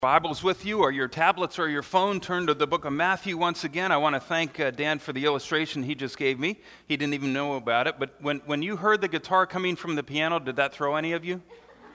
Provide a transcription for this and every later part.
Bibles with you, or your tablets or your phone, turn to the book of Matthew once again. I want to thank Dan for the illustration he just gave me. He didn't even know about it, but when you heard the guitar coming from the piano, did that throw any of you?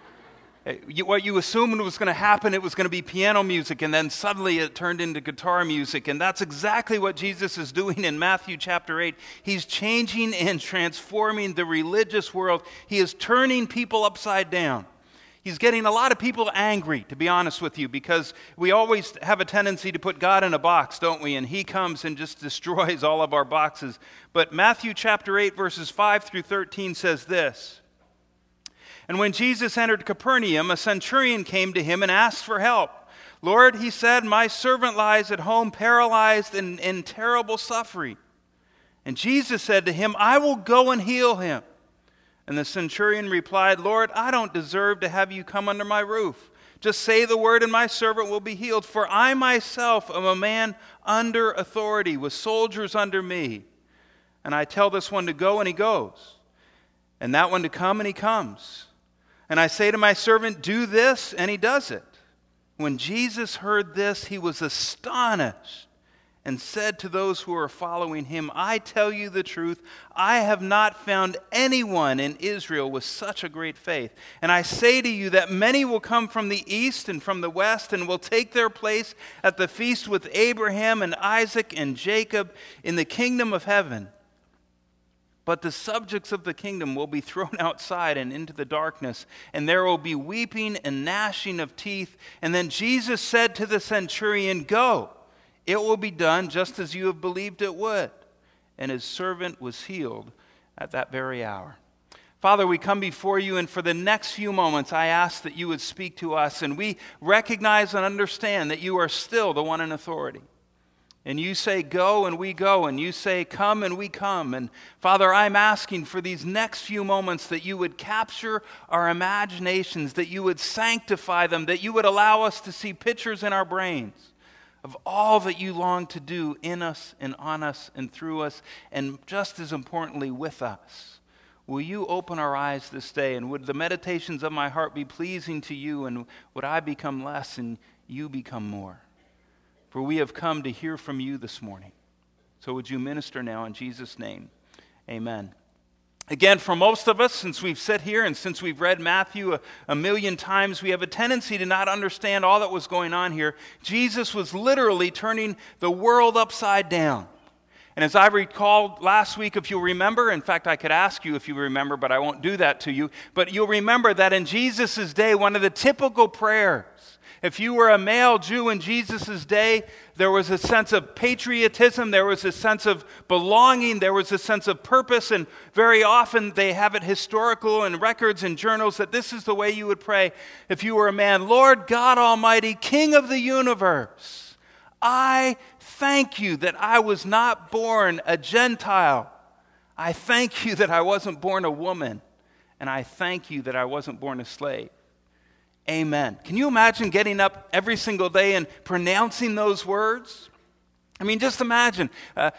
What you assumed was going to happen, it was going to be piano music, and then suddenly it turned into guitar music, and that's exactly what Jesus is doing in Matthew chapter 8. He's changing and transforming the religious world. He is turning people upside down. He's getting a lot of people angry, to be honest with you, because we always have a tendency to put God in a box, don't we? And he comes and just destroys all of our boxes. But Matthew chapter 8, verses 5 through 13 says this: "And when Jesus entered Capernaum, a centurion came to him and asked for help. 'Lord,' he said, 'my servant lies at home paralyzed and in terrible suffering.' And Jesus said to him, 'I will go and heal him.' And the centurion replied, 'Lord, I don't deserve to have you come under my roof. Just say the word and my servant will be healed. For I myself am a man under authority, with soldiers under me. And I tell this one to go, and he goes. And that one to come, and he comes. And I say to my servant, do this, and he does it.' When Jesus heard this, he was astonished, and said to those who were following him, 'I tell you the truth, I have not found anyone in Israel with such a great faith. And I say to you that many will come from the east and from the west, and will take their place at the feast with Abraham and Isaac and Jacob in the kingdom of heaven. But the subjects of the kingdom will be thrown outside and into the darkness, and there will be weeping and gnashing of teeth.' And then Jesus said to the centurion, 'Go, it will be done just as you have believed it would.' And his servant was healed at that very hour." Father, we come before you, and for the next few moments, I ask that you would speak to us, and we recognize and understand that you are still the one in authority. And you say go, and we go, and you say come, and we come. And Father, I'm asking for these next few moments that you would capture our imaginations, that you would sanctify them, that you would allow us to see pictures in our brains of all that you long to do in us and on us and through us, and just as importantly, with us. Will you open our eyes this day, and would the meditations of my heart be pleasing to you, and would I become less and you become more? For we have come to hear from you this morning. So would you minister now in Jesus' name? Amen. Again, for most of us, since we've sat here and since we've read Matthew a million times, we have a tendency to not understand all that was going on here. Jesus was literally turning the world upside down. And as I recalled last week, if you'll remember, in fact, I could ask you if you remember, but I won't do that to you, but you'll remember that in Jesus' day, one of the typical prayers, if you were a male Jew in Jesus' day, there was a sense of patriotism, there was a sense of belonging, there was a sense of purpose, and very often they have it historical in records and journals that this is the way you would pray if you were a man. "Lord God Almighty, King of the universe, I thank you that I was not born a Gentile. I thank you that I wasn't born a woman, and I thank you that I wasn't born a slave. Amen." Can you imagine getting up every single day and pronouncing those words? I mean, just imagine.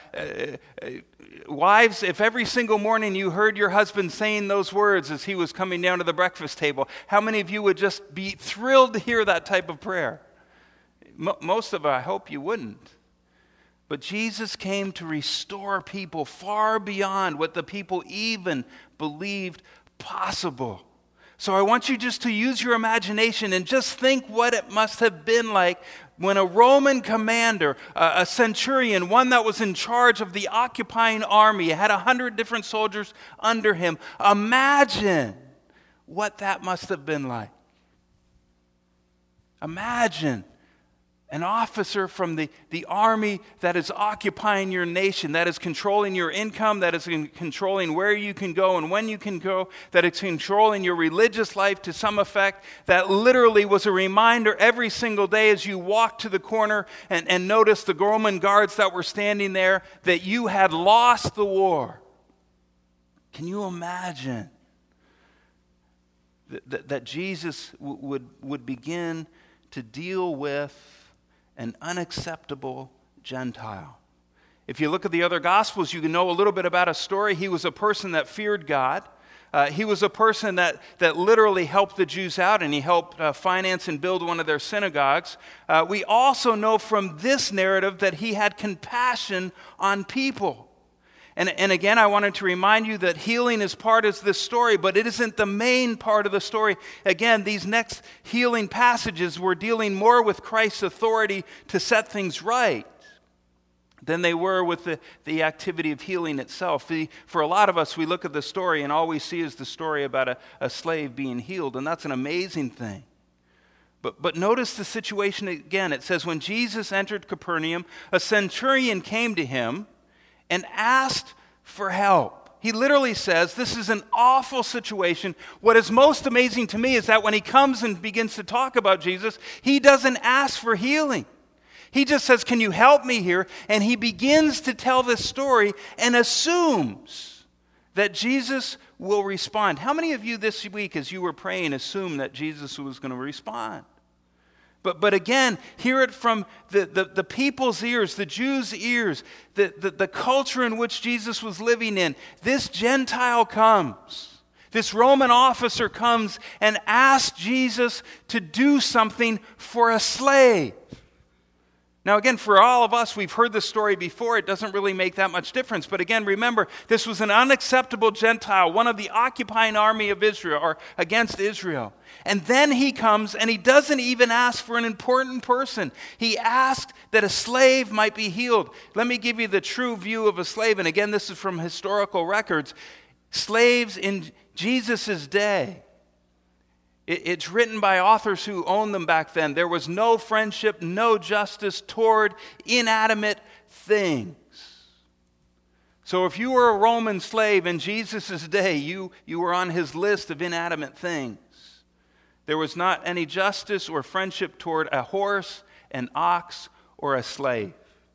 Wives, if every single morning you heard your husband saying those words as he was coming down to the breakfast table, how many of you would just be thrilled to hear that type of prayer? Most of it, I hope you wouldn't. But Jesus came to restore people far beyond what the people even believed possible. So I want you just to use your imagination and just think what it must have been like when a Roman commander, a centurion, one that was in charge of the occupying army, had 100 different soldiers under him. Imagine what that must have been like. Imagine an officer from the army that is occupying your nation, that is controlling your income, that is controlling where you can go and when you can go, that is controlling your religious life to some effect, that literally was a reminder every single day as you walked to the corner and noticed the Roman guards that were standing there that you had lost the war. Can you imagine that Jesus would begin to deal with an unacceptable Gentile? If you look at the other Gospels, you can know a little bit about a story. He was a person that feared God. He was a person that literally helped the Jews out, and he helped finance and build one of their synagogues. We also know from this narrative that he had compassion on people. And again, I wanted to remind you that healing is part of this story, but it isn't the main part of the story. Again, these next healing passages were dealing more with Christ's authority to set things right than they were with the activity of healing itself. For a lot of us, we look at the story and all we see is the story about a slave being healed, and that's an amazing thing. But notice the situation again. It says, when Jesus entered Capernaum, a centurion came to him and asked for help. He literally says, this is an awful situation. What is most amazing to me is that when he comes and begins to talk about Jesus, he doesn't ask for healing. He just says, can you help me here? And he begins to tell this story and assumes that Jesus will respond. How many of you this week, as you were praying, assumed that Jesus was going to respond? But again, hear it from the people's ears, the Jews' ears, the culture in which Jesus was living in. This Gentile comes. This Roman officer comes and asks Jesus to do something for a slave. Now again, for all of us, we've heard this story before. It doesn't really make that much difference. But again, remember, this was an unacceptable Gentile, one of the occupying army of Israel, or against Israel. And then he comes and he doesn't even ask for an important person. He asked that a slave might be healed. Let me give you the true view of a slave. And again, this is from historical records. Slaves in Jesus' day, it's written by authors who owned them back then. There was no friendship, no justice toward inanimate things. So if you were a Roman slave in Jesus' day, you were on his list of inanimate things. There was not any justice or friendship toward a horse, an ox, or a slave.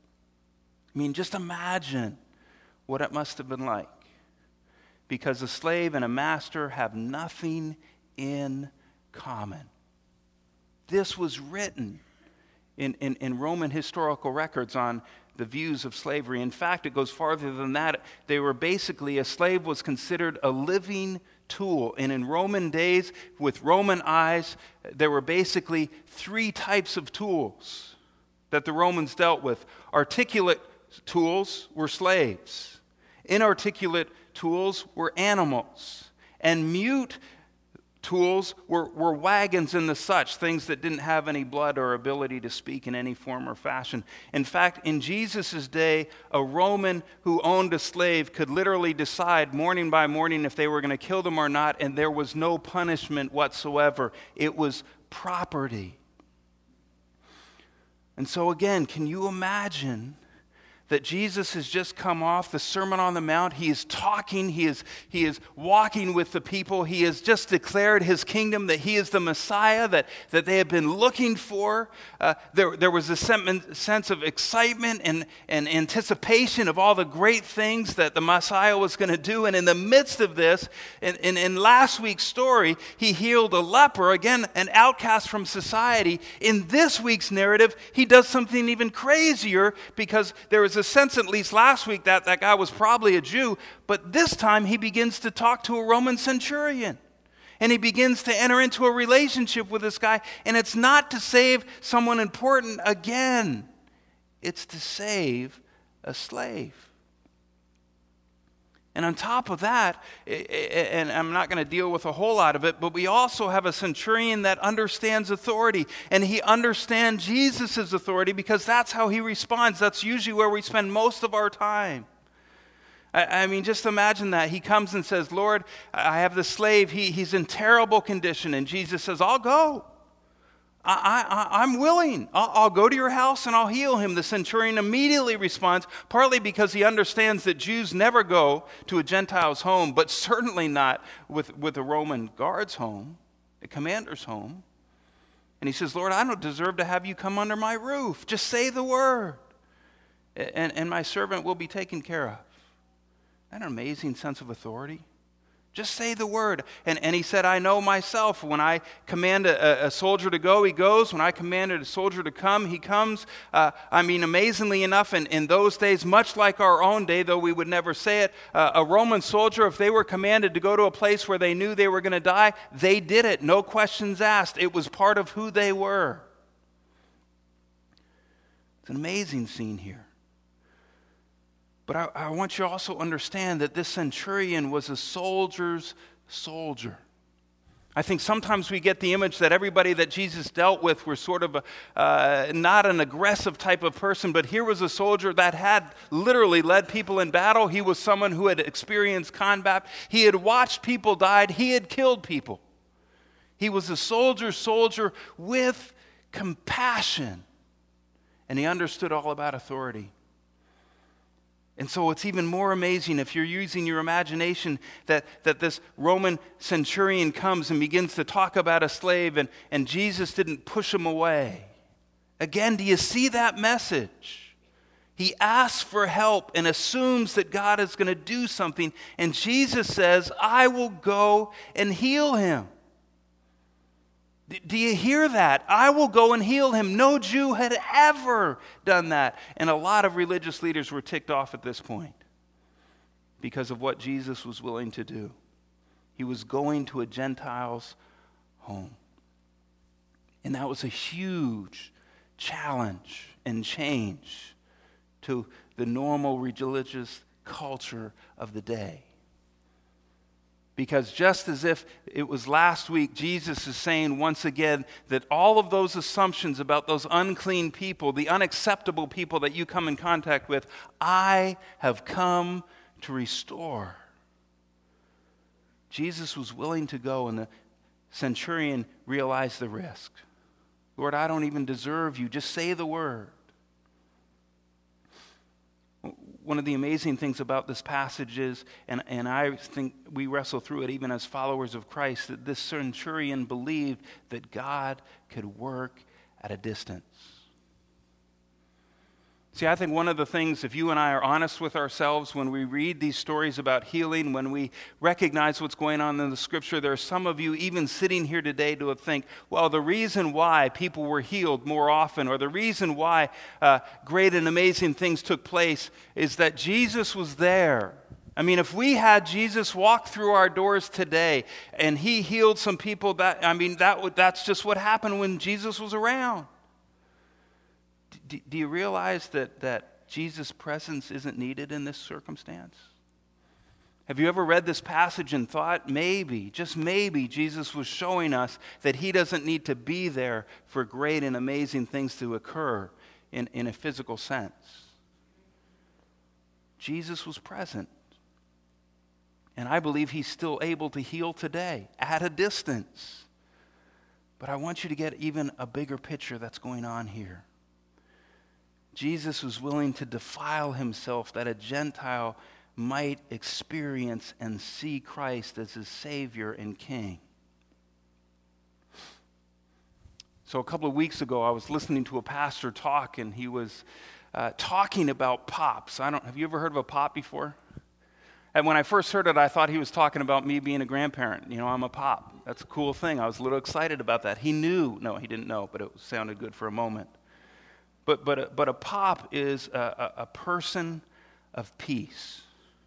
I mean, just imagine what it must have been like. Because a slave and a master have nothing in common. This was written in Roman historical records on the views of slavery. In fact, it goes farther than that. They were basically, a slave was considered a living tool. And in Roman days, with Roman eyes, there were basically three types of tools that the Romans dealt with. Articulate tools were slaves. Inarticulate tools were animals. And mute tools were wagons and the such, things that didn't have any blood or ability to speak in any form or fashion. In fact, in Jesus' day, a Roman who owned a slave could literally decide morning by morning if they were going to kill them or not, and there was no punishment whatsoever. It was property. And so again, can you imagine that Jesus has just come off the Sermon on the Mount? He is talking, he is walking with the people. He has just declared his kingdom, that he is the Messiah that they have been looking for. There was a sense of excitement and anticipation of all the great things that the Messiah was going to do. And in the midst of this, in last week's story, he healed a leper, again, an outcast from society. In this week's narrative, he does something even crazier, because there was a sense, at least last week, that guy was probably a Jew, but this time he begins to talk to a Roman centurion. And he begins to enter into a relationship with this guy, and it's not to save someone important again. It's to save a slave. And on top of that, and I'm not going to deal with a whole lot of it, but we also have a centurion that understands authority. And he understands Jesus' authority, because that's how he responds. That's usually where we spend most of our time. I mean, just imagine that. He comes and says, Lord, I have the slave. He's in terrible condition. And Jesus says, I'll go. I'm willing. I'll go to your house and I'll heal him. The centurion immediately responds, partly because he understands that Jews never go to a Gentile's home, but certainly not with a Roman guard's home, a commander's home. And he says, Lord, I don't deserve to have you come under my roof. Just say the word, and my servant will be taken care of. Isn't that an amazing sense of authority? Just say the word. And he said, I know myself. When I command a soldier to go, he goes. When I commanded a soldier to come, he comes. Amazingly enough, in those days, much like our own day, though we would never say it, a Roman soldier, if they were commanded to go to a place where they knew they were going to die, they did it. No questions asked. It was part of who they were. It's an amazing scene here. But I want you to also understand that this centurion was a soldier's soldier. I think sometimes we get the image that everybody that Jesus dealt with were sort of not an aggressive type of person, but here was a soldier that had literally led people in battle. He was someone who had experienced combat. He had watched people die. He had killed people. He was a soldier's soldier with compassion, and he understood all about authority. And so it's even more amazing if you're using your imagination that this Roman centurion comes and begins to talk about a slave and Jesus didn't push him away. Again, do you see that message? He asks for help and assumes that God is going to do something. And Jesus says, I will go and heal him. Do you hear that? I will go and heal him. No Jew had ever done that. And a lot of religious leaders were ticked off at this point because of what Jesus was willing to do. He was going to a Gentile's home. And that was a huge challenge and change to the normal religious culture of the day. Because just as if it was last week, Jesus is saying once again that all of those assumptions about those unclean people, the unacceptable people that you come in contact with, I have come to restore. Jesus was willing to go, and the centurion realized the risk. Lord, I don't even deserve you. Just say the word. One of the amazing things about this passage is, and I think we wrestle through it even as followers of Christ, that this centurion believed that God could work at a distance. See, I think one of the things, if you and I are honest with ourselves, when we read these stories about healing, when we recognize what's going on in the Scripture, there are some of you even sitting here today to think, well, the reason why people were healed more often, or the reason why great and amazing things took place, is that Jesus was there. I mean, if we had Jesus walk through our doors today and he healed some people, that's just what happened when Jesus was around. Do you realize that Jesus' presence isn't needed in this circumstance? Have you ever read this passage and thought maybe, just maybe, Jesus was showing us that he doesn't need to be there for great and amazing things to occur in a physical sense? Jesus was present. And I believe he's still able to heal today at a distance. But I want you to get even a bigger picture that's going on here. Jesus was willing to defile himself that a Gentile might experience and see Christ as his Savior and King. So a couple of weeks ago, I was listening to a pastor talk, and he was talking about pops. Have you ever heard of a pop before? And when I first heard it, I thought he was talking about me being a grandparent. You know, I'm a pop. That's a cool thing. I was a little excited about that. He didn't know, but it sounded good for a moment. But a pop is a person of peace.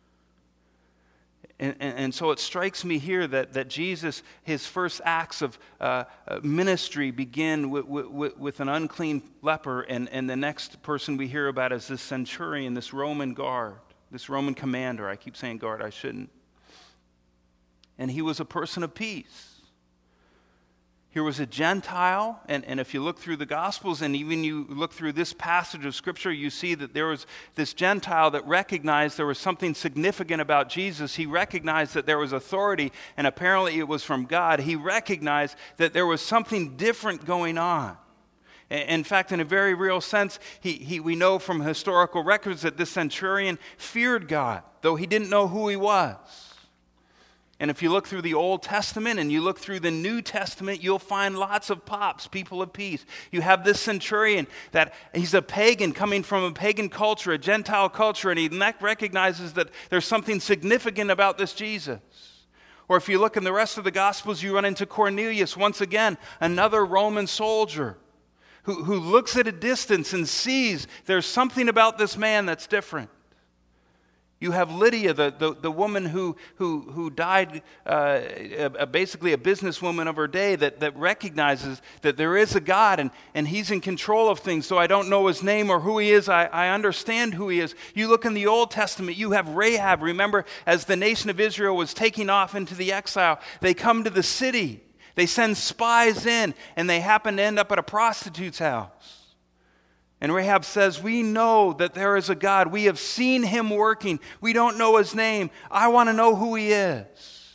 And so it strikes me here that Jesus, his first acts of ministry begin with an unclean leper, and the next person we hear about is this centurion, this Roman guard, this Roman commander. I keep saying guard, I shouldn't. And he was a person of peace. Here was a Gentile, and if you look through the Gospels and even you look through this passage of Scripture, you see that there was this Gentile that recognized there was something significant about Jesus. He recognized that there was authority, and apparently it was from God. He recognized that there was something different going on. In fact, in a very real sense, we know from historical records that this centurion feared God, though he didn't know who he was. And if you look through the Old Testament and you look through the New Testament, you'll find lots of pops, people of peace. You have this centurion that he's a pagan coming from a pagan culture, a Gentile culture, and he recognizes that there's something significant about this Jesus. Or if you look in the rest of the Gospels, you run into Cornelius, once again, another Roman soldier who looks at a distance and sees there's something about this man that's different. You have Lydia, the woman who died, basically a businesswoman of her day, that recognizes that there is a God and he's in control of things. So I don't know his name or who he is. I understand who he is. You look in the Old Testament, you have Rahab. Remember, as the nation of Israel was taking off into the exile, they come to the city. They send spies in, and they happen to end up at a prostitute's house. And Rahab says, we know that there is a God. We have seen him working. We don't know his name. I want to know who he is.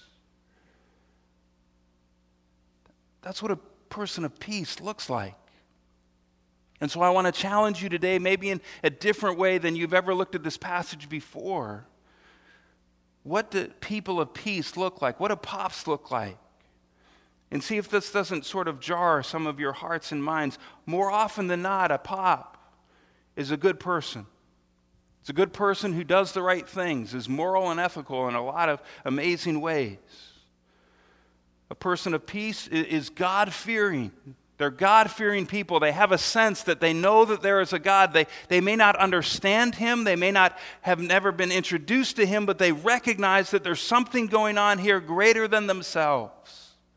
That's what a person of peace looks like. And so I want to challenge you today, maybe in a different way than you've ever looked at this passage before. What do people of peace look like? What do pops look like? And see if this doesn't sort of jar some of your hearts and minds. More often than not, a pop is a good person. It's a good person who does the right things, is moral and ethical in a lot of amazing ways. A person of peace is God-fearing. They're God-fearing people. They have a sense that they know that there is a God. They may not understand him. They may not have never been introduced to him, but they recognize that there's something going on here greater than themselves.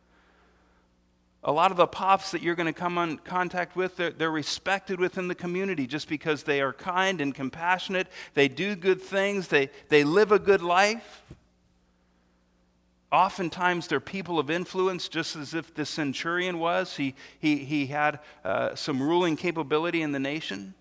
A lot of the pops that you're going to come in contact with, they're respected within the community just because they are kind and compassionate. They do good things. They live a good life. Oftentimes, they're people of influence, just as if the centurion was. He had some ruling capability in the nation.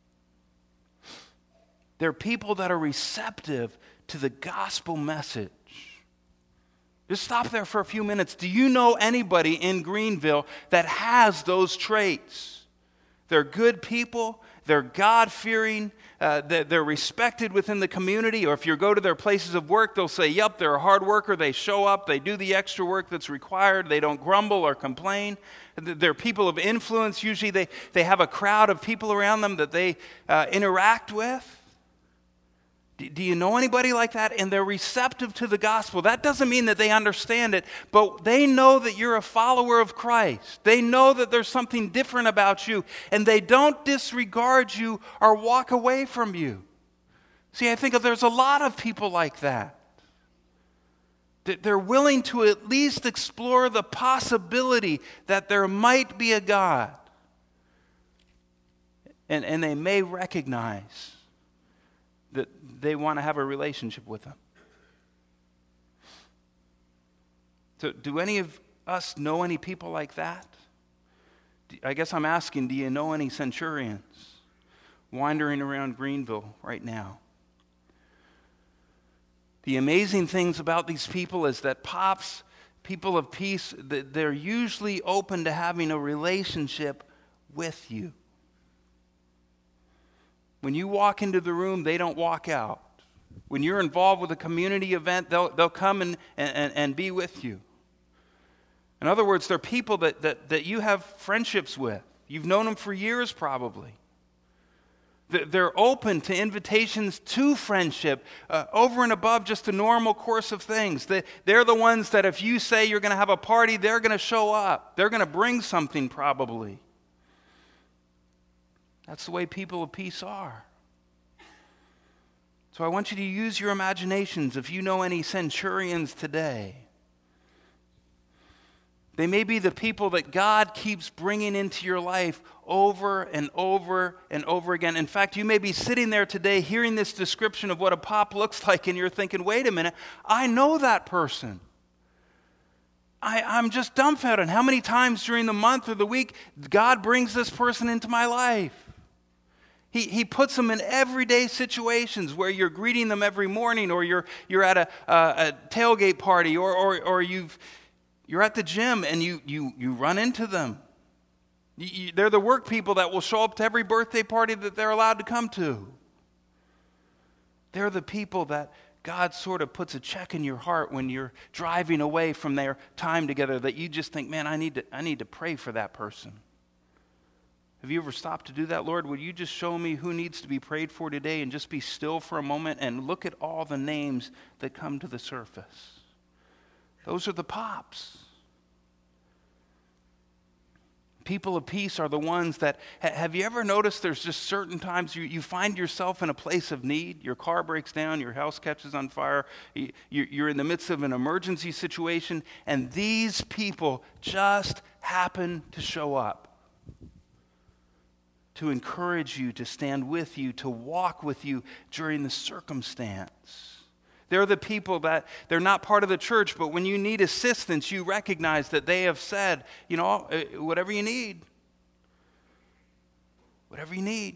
They're people that are receptive to the gospel message. Just stop there for a few minutes. Do you know anybody in Greenville that has those traits? They're good people. They're God-fearing. They're respected within the community. Or if you go to their places of work, they'll say, yep, they're a hard worker. They show up. They do the extra work that's required. They don't grumble or complain. They're people of influence. Usually they have a crowd of people around them that they interact with. Do you know anybody like that? And they're receptive to the gospel. That doesn't mean that they understand it, but they know that you're a follower of Christ. They know that there's something different about you, and they don't disregard you or walk away from you. See, I think there's a lot of people like that. They're willing to at least explore the possibility that there might be a God. And they may recognize that they want to have a relationship with him. So do any of us know any people like that? I guess I'm asking, do you know any centurions wandering around Greenville right now? The amazing things about these people is that pops, people of peace, they're usually open to having a relationship with you. When you walk into the room, they don't walk out. When you're involved with a community event, they'll come and be with you. In other words, they're people that you have friendships with. You've known them for years probably. They're open to invitations to friendship over and above just the normal course of things. They're the ones that if you say you're going to have a party, they're going to show up. They're going to bring something probably. That's the way people of peace are. So I want you to use your imaginations. If you know any centurions today, they may be the people that God keeps bringing into your life over and over and over again. In fact, you may be sitting there today hearing this description of what a pop looks like, and you're thinking, wait a minute, I know that person. I'm just dumbfounded. How many times during the month or the week God brings this person into my life? He puts them in everyday situations where you're greeting them every morning, or you're at a tailgate party, or you're at the gym and you run into them. They're the work people that will show up to every birthday party that they're allowed to come to. They're the people that God sort of puts a check in your heart when you're driving away from their time together, that you just think, man, I need to pray for that person. Have you ever stopped to do that? Lord, would you just show me who needs to be prayed for today, and just be still for a moment and look at all the names that come to the surface? Those are the pops. People of peace are the ones that, have you ever noticed there's just certain times you find yourself in a place of need? Your car breaks down, your house catches on fire, you're in the midst of an emergency situation, and these people just happen to show up to encourage you, to stand with you, to walk with you during the circumstance. They're the people that, they're not part of the church, but when you need assistance, you recognize that they have said, whatever you need. Whatever you need.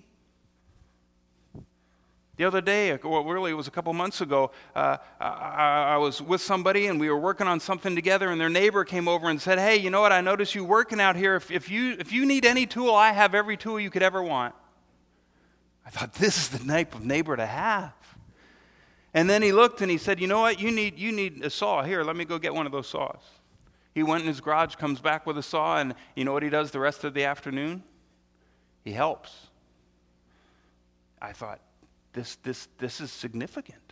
The other day, well, really it was a couple months ago, I was with somebody and we were working on something together, and their neighbor came over and said, "Hey, you know what, I noticed you working out here. If you need any tool, I have every tool you could ever want." I thought, this is the type of neighbor to have. And then he looked and he said, "You know what, you need a saw. Here, let me go get one of those saws." He went in his garage, comes back with a saw, and you know what he does the rest of the afternoon? He helps. I thought, this is significant.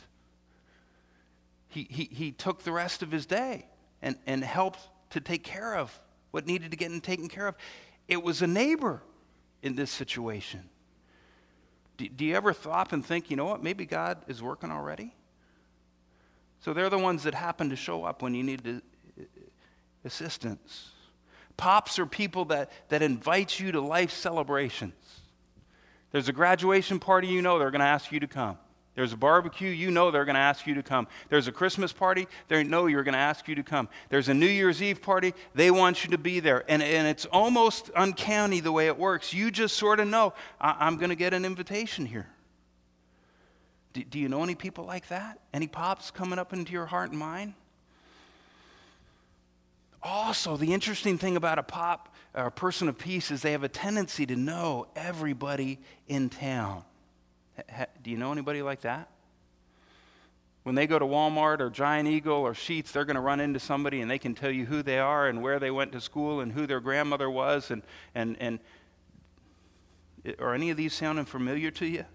He took the rest of his day and helped to take care of what needed to get taken care of. It was a neighbor in this situation. Do you ever stop and think, you know what, maybe God is working already? So they're the ones that happen to show up when you need assistance. Pops are people that invite you to life celebrations. There's a graduation party, they're going to ask you to come. There's a barbecue, they're going to ask you to come. There's a Christmas party, they know you're going to ask you to come. There's a New Year's Eve party, they want you to be there. And it's almost uncanny the way it works. You just sort of know, I'm going to get an invitation here. Do you know any people like that? Any pops coming up into your heart and mind? Also, the interesting thing about a pop, or a person of peace, is they have a tendency to know everybody in town. Do you know anybody like that? When they go to Walmart or Giant Eagle or Sheetz, they're going to run into somebody and they can tell you who they are and where they went to school and who their grandmother was. And are any of these sounding familiar to you?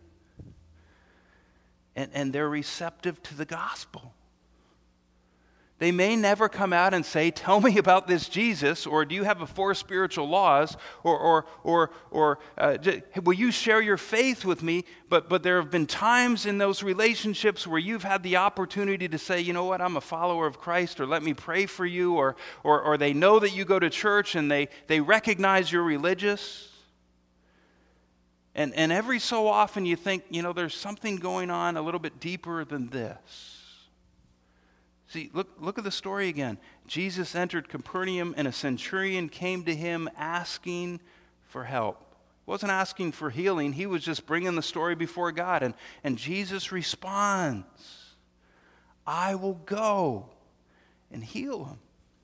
And they're receptive to the gospel. They may never come out and say, "Tell me about this Jesus," or "Do you have 4 spiritual laws?" or "Will you share your faith with me?" But there have been times in those relationships where you've had the opportunity to say, "You know what, I'm a follower of Christ," or "Let me pray for you," or they know that you go to church and they recognize you're religious. And every so often you think, there's something going on a little bit deeper than this. See, look at the story again. Jesus entered Capernaum, and a centurion came to him asking for help. He wasn't asking for healing. He was just bringing the story before God. And Jesus responds, "I will go and heal him."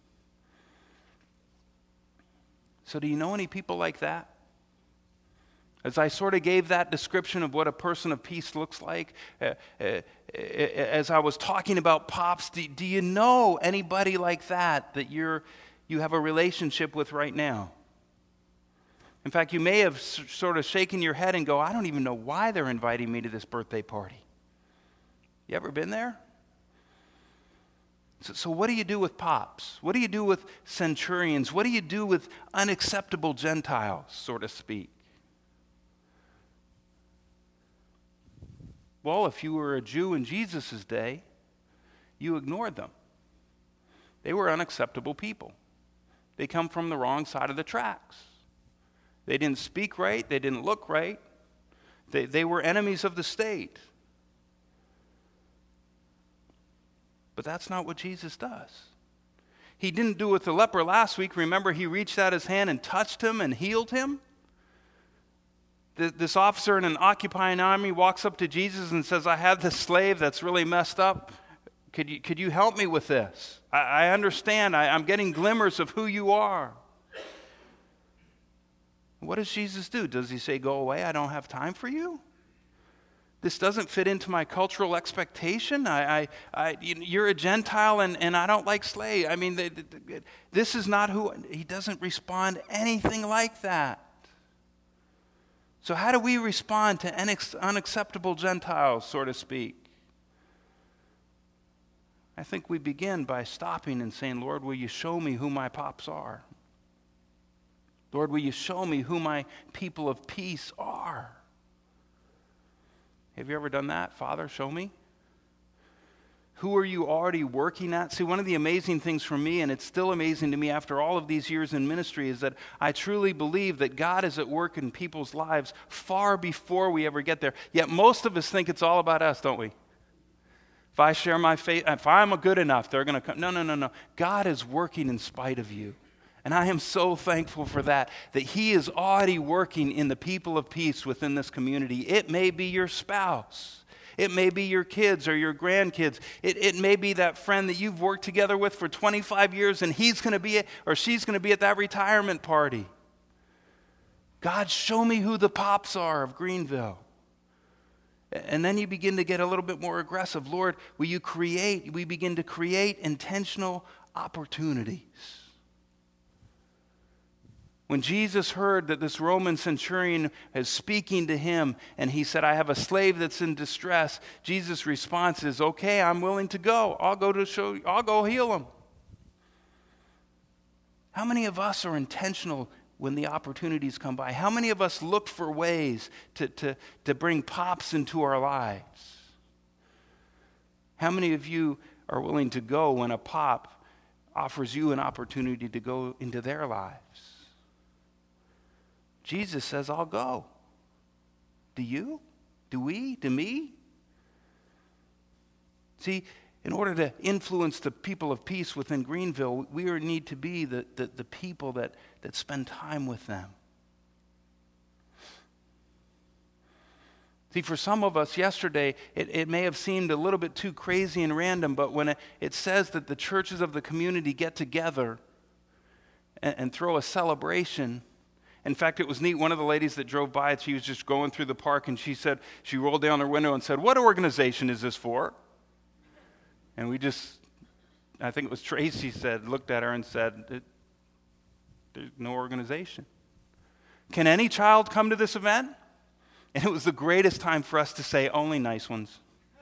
So do you know any people like that? As I sort of gave that description of what a person of peace looks like, as I was talking about pops, do you know anybody like that you have a relationship with right now? In fact, you may have sort of shaken your head and go, "I don't even know why they're inviting me to this birthday party." You ever been there? So what do you do with pops? What do you do with centurions? What do you do with unacceptable Gentiles, so to speak? Well, if you were a Jew in Jesus' day, you ignored them. They were unacceptable people. They come from the wrong side of the tracks. They didn't speak right. They didn't look right. They were enemies of the state. But that's not what Jesus does. He didn't do it with the leper last week. Remember, he reached out his hand and touched him and healed him? This officer in an occupying army walks up to Jesus and says, "I have this slave that's really messed up. Could you help me with this? I understand. I'm getting glimmers of who you are." What does Jesus do? Does he say, "Go away, I don't have time for you"? This doesn't fit into my cultural expectation. You're a Gentile and I don't like slaves. I mean, this is not who. He doesn't respond anything like that. So how do we respond to unacceptable Gentiles, so to speak? I think we begin by stopping and saying, Lord, will you show me who my pops are? Lord, will you show me who my people of peace are? Have you ever done that? Father, show me. Who are you already working at? See, one of the amazing things for me, and it's still amazing to me after all of these years in ministry, is that I truly believe that God is at work in people's lives far before we ever get there. Yet most of us think it's all about us, don't we? If I share my faith, if I'm good enough, they're going to come. No. God is working in spite of you. And I am so thankful for that He is already working in the people of peace within this community. It may be your spouse. It may be your kids or your grandkids. It may be that friend that you've worked together with for 25 years and he's going to be or she's going to be at that retirement party. God, show me who the pops are of Greenville. And then you begin to get a little bit more aggressive. Lord, we begin to create intentional opportunities. When Jesus heard that this Roman centurion is speaking to him and he said, I have a slave that's in distress, Jesus' response is, okay, I'm willing to go. I'll go heal him. How many of us are intentional when the opportunities come by? How many of us look for ways to bring pops into our lives? How many of you are willing to go when a pop offers you an opportunity to go into their lives? Jesus says, I'll go. Do you? Do we? Do me? See, in order to influence the people of peace within Greenville, we need to be the people that spend time with them. See, for some of us yesterday, it may have seemed a little bit too crazy and random, but when it says that the churches of the community get together and throw a celebration. In fact, it was neat. One of the ladies that drove by, she was just going through the park, and she rolled down her window and said, what organization is this for? And I think it was Tracy looked at her and said, there's no organization. Can any child come to this event? And it was the greatest time for us to say, only nice ones.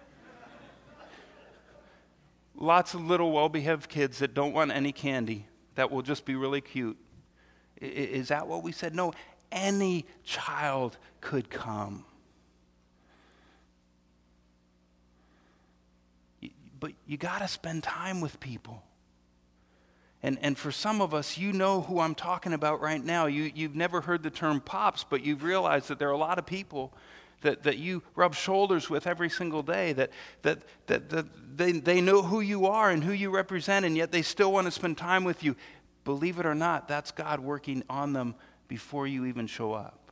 Lots of little well-behaved kids that don't want any candy, that will just be really cute. Is that what we said? No, any child could come. But you got to spend time with people. And for some of us, you know who I'm talking about right now. You've never heard the term pops, but you've realized that there are a lot of people that you rub shoulders with every single day, that they know who you are and who you represent, and yet they still want to spend time with you. Believe it or not, that's God working on them before you even show up.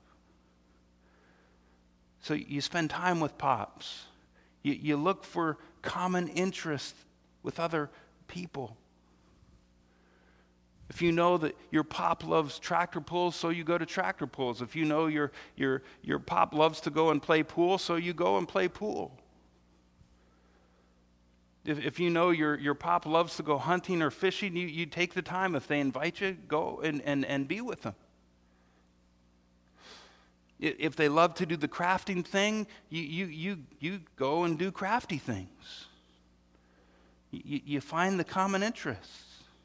So you spend time with pops. You look for common interest with other people. If you know that your pop loves tractor pulls, so you go to tractor pulls. If you know your pop loves to go and play pool, so you go and play pool. If you know your pop loves to go hunting or fishing, you take the time. If they invite you, go and be with them. If they love to do the crafting thing, you go and do crafty things. You find the common interests.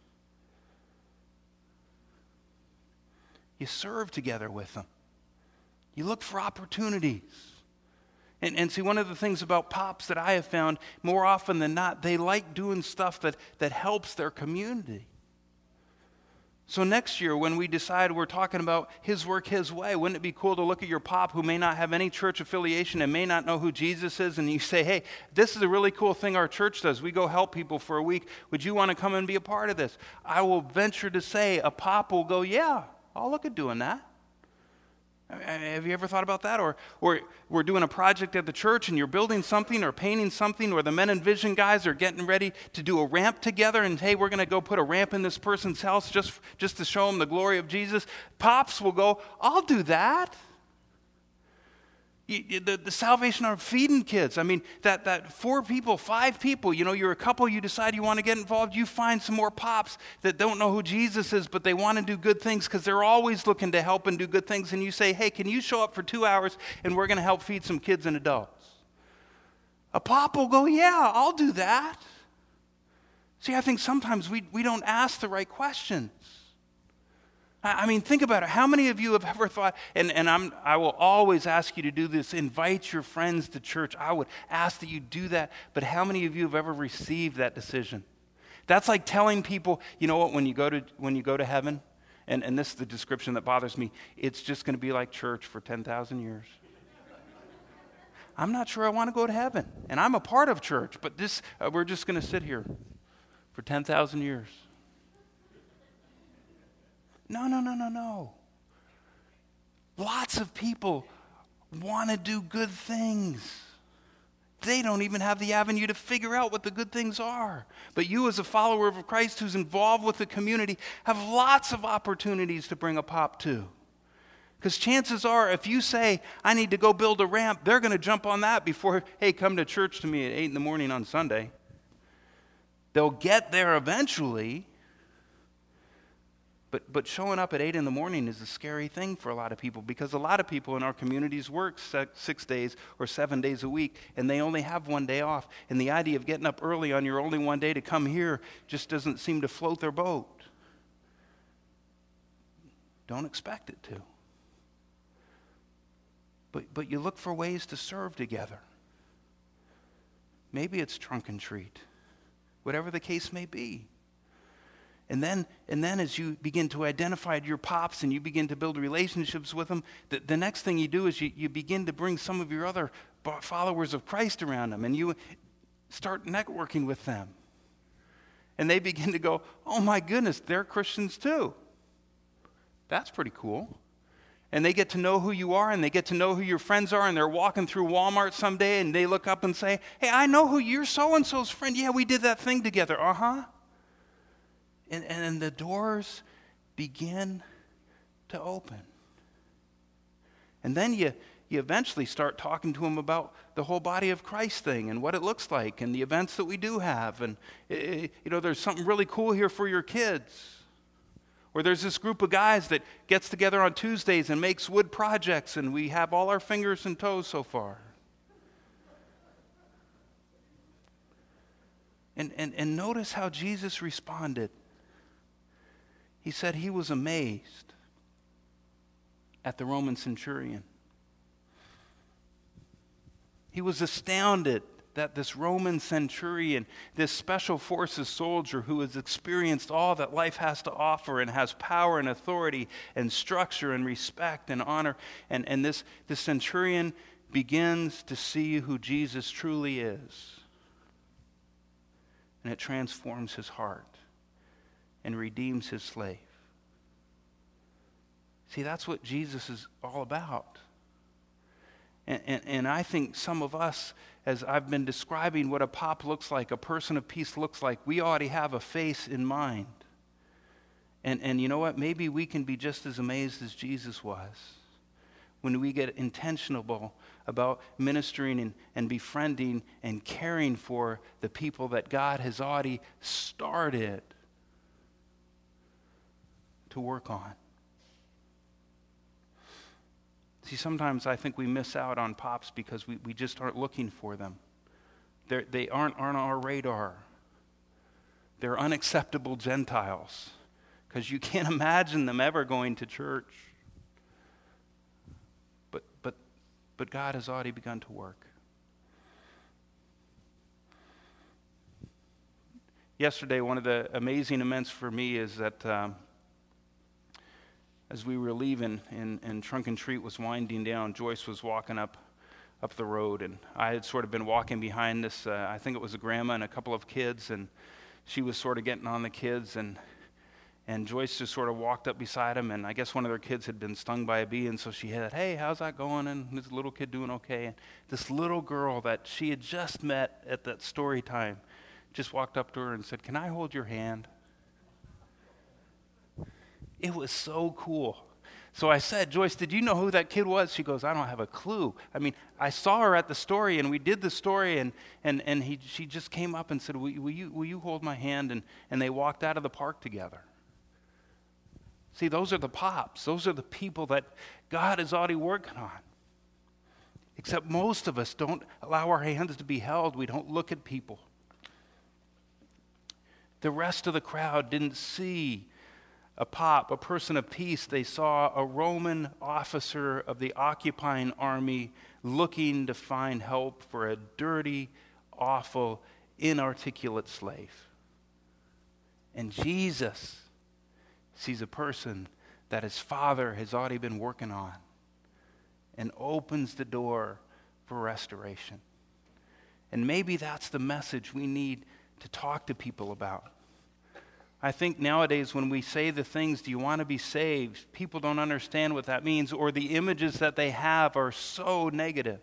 You serve together with them. You look for opportunities. And see, one of the things about pops that I have found, more often than not, they like doing stuff that helps their community. So next year, when we decide we're talking about His work, His way, wouldn't it be cool to look at your pop who may not have any church affiliation and may not know who Jesus is, and you say, hey, this is a really cool thing our church does. We go help people for a week. Would you want to come and be a part of this? I will venture to say a pop will go, yeah, I'll look at doing that. Have you ever thought about that? Or we're doing a project at the church and you're building something or painting something, or the Men in Vision guys are getting ready to do a ramp together, and hey, we're going to go put a ramp in this person's house just to show them the glory of Jesus. Pops will go, I'll do that. The Salvation Army feeding kids. I mean, that 4 people, 5 people, you're a couple, you decide you want to get involved, you find some more pops that don't know who Jesus is, but they want to do good things because they're always looking to help and do good things. And you say, hey, can you show up for 2 hours and we're going to help feed some kids and adults? A pop will go, yeah, I'll do that. See, I think sometimes we don't ask the right questions. I mean, think about it. How many of you have ever thought, and I will always ask you to do this, invite your friends to church. I would ask that you do that. But how many of you have ever received that decision? That's like telling people, you know what, when you go to heaven, and this is the description that bothers me, it's just going to be like church for 10,000 years. I'm not sure I want to go to heaven. And I'm a part of church, but we're just going to sit here for 10,000 years. No. Lots of people want to do good things. They don't even have the avenue to figure out what the good things are. But you, as a follower of Christ who's involved with the community, have lots of opportunities to bring a pop to. Because chances are, if you say, I need to go build a ramp, they're going to jump on that before, hey, come to church to me at 8 in the morning on Sunday. They'll get there eventually. But showing up at 8 in the morning is a scary thing for a lot of people, because a lot of people in our communities work 6 days or 7 days a week, and they only have one day off. And the idea of getting up early on your only one day to come here just doesn't seem to float their boat. Don't expect it to. But you look for ways to serve together. Maybe it's trunk and treat, whatever the case may be. And then as you begin to identify your pops and you begin to build relationships with them, the next thing you do is you begin to bring some of your other followers of Christ around them, and you start networking with them. And they begin to go, oh my goodness, they're Christians too. That's pretty cool. And they get to know who you are, and they get to know who your friends are, and they're walking through Walmart someday, and they look up and say, hey, I know who you're so-and-so's friend. Yeah, we did that thing together. Uh-huh. And the doors begin to open. And then you eventually start talking to them about the whole body of Christ thing and what it looks like and the events that we do have. And, there's something really cool here for your kids. Or there's this group of guys that gets together on Tuesdays and makes wood projects, and we have all our fingers and toes so far. And notice how Jesus responded. He said he was amazed at the Roman centurion. He was astounded that this Roman centurion, this special forces soldier who has experienced all that life has to offer and has power and authority and structure and respect and honor, and this centurion begins to see who Jesus truly is. And it transforms his heart and redeems his slave. See, that's what Jesus is all about. And I think some of us, as I've been describing what a pop looks like, a person of peace looks like, we already have a face in mind. And you know what? Maybe we can be just as amazed as Jesus was when we get intentional about ministering and befriending and caring for the people that God has already started to work on. See, sometimes I think we miss out on pops because we just aren't looking for them. They aren't on our radar. They're unacceptable Gentiles because you can't imagine them ever going to church. But God has already begun to work. Yesterday, one of the amazing events for me is that as we were leaving and Trunk and Treat was winding down, Joyce was walking up the road, and I had sort of been walking behind this, I think it was a grandma and a couple of kids, and she was sort of getting on the kids, and Joyce just sort of walked up beside him, and I guess one of their kids had been stung by a bee, and so she had, hey, how's that going? And this little kid doing okay? And this little girl that she had just met at that story time just walked up to her and said, can I hold your hand? It was so cool. So I said, Joyce, did you know who that kid was? She goes, I don't have a clue. I mean, I saw her at the story, and we did the story, and she just came up and said, will you hold my hand? And they walked out of the park together. See, those are the pops. Those are the people that God is already working on. Except most of us don't allow our hands to be held. We don't look at people. The rest of the crowd didn't see a person of peace. They saw a Roman officer of the occupying army looking to find help for a dirty, awful, inarticulate slave. And Jesus sees a person that his Father has already been working on and opens the door for restoration. And maybe that's the message we need to talk to people about. I think nowadays when we say the things, do you want to be saved? People don't understand what that means, or the images that they have are so negative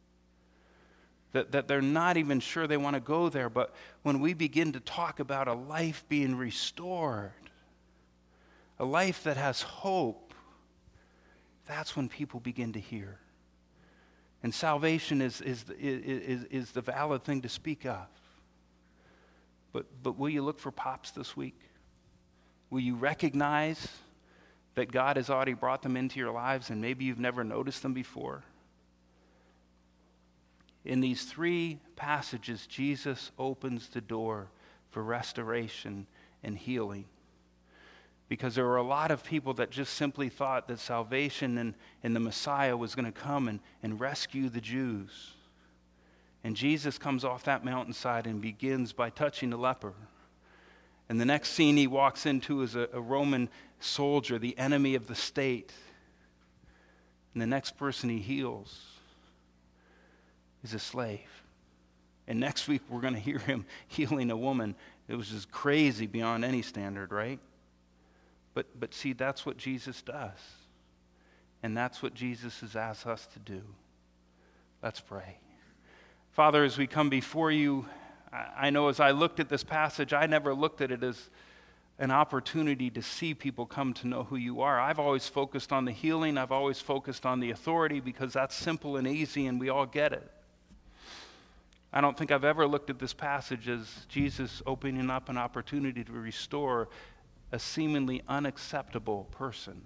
that they're not even sure they want to go there. But when we begin to talk about a life being restored, a life that has hope, that's when people begin to hear. And salvation is the valid thing to speak of. But will you look for pops this week? Will you recognize that God has already brought them into your lives and maybe you've never noticed them before? In these 3 passages, Jesus opens the door for restoration and healing. Because there were a lot of people that just simply thought that salvation and the Messiah was going to come and rescue the Jews. And Jesus comes off that mountainside and begins by touching the leper. And the next scene he walks into is a Roman soldier, the enemy of the state. And the next person he heals is a slave. And next week we're going to hear him healing a woman. It was just crazy beyond any standard, right? But see, that's what Jesus does. And that's what Jesus has asked us to do. Let's pray. Father, as we come before you, I know as I looked at this passage, I never looked at it as an opportunity to see people come to know who you are. I've always focused on the healing. I've always focused on the authority because that's simple and easy and we all get it. I don't think I've ever looked at this passage as Jesus opening up an opportunity to restore a seemingly unacceptable person.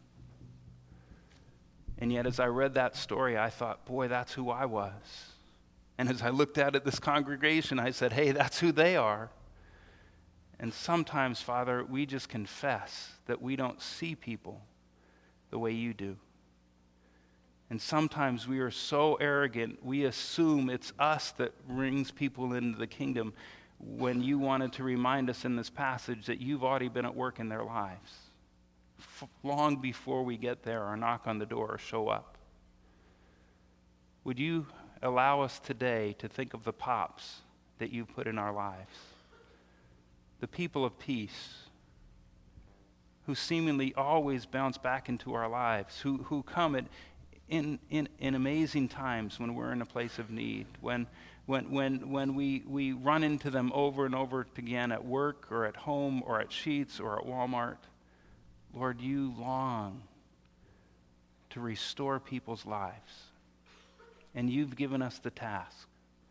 And yet as I read that story, I thought, boy, that's who I was. And as I looked out at this congregation, I said, hey, that's who they are. And sometimes, Father, we just confess that we don't see people the way you do. And sometimes we are so arrogant, we assume it's us that brings people into the kingdom when you wanted to remind us in this passage that you've already been at work in their lives long before we get there or knock on the door or show up. Would you allow us today to think of the pops that you put in our lives, the people of peace who seemingly always bounce back into our lives, who come in amazing times when we're in a place of need, when we run into them over and over again at work or at home or at Sheetz or at Walmart. Lord, you long to restore people's lives. And you've given us the task.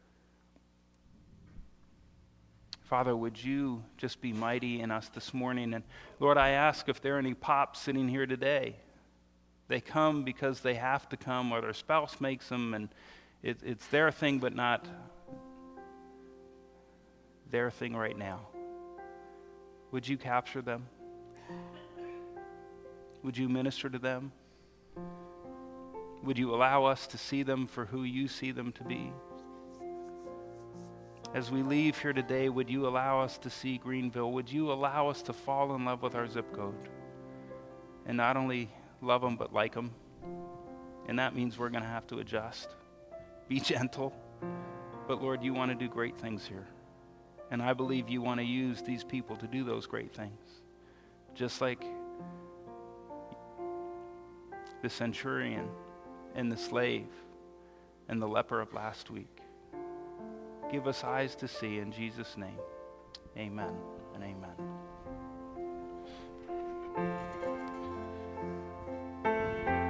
Father, would you just be mighty in us this morning? And Lord, I ask if there are any pops sitting here today. They come because they have to come or their spouse makes them and it's their thing but not their thing right now. Would you capture them? Would you minister to them? Would you allow us to see them for who you see them to be? As we leave here today, would you allow us to see Greenville? Would you allow us to fall in love with our zip code? And not only love them, but like them. And that means we're going to have to adjust. Be gentle. But Lord, you want to do great things here. And I believe you want to use these people to do those great things. Just like the centurion and the slave and the leper of last week. Give us eyes to see in Jesus' name. Amen and amen.